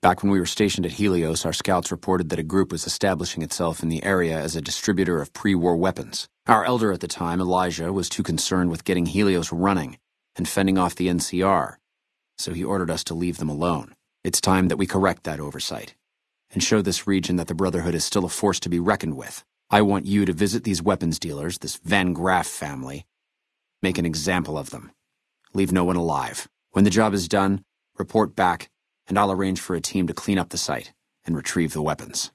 Back when we were stationed at Helios, our scouts reported that a group was establishing itself in the area as a distributor of pre-war weapons. Our elder at the time, Elijah, was too concerned with getting Helios running and fending off the NCR, so he ordered us to leave them alone. It's time that we correct that oversight and show this region that the Brotherhood is still a force to be reckoned with. I want you to visit these weapons dealers, this Van Graff family. Make an example of them. Leave no one alive. When the job is done, report back, and I'll arrange for a team to clean up the site and retrieve the weapons.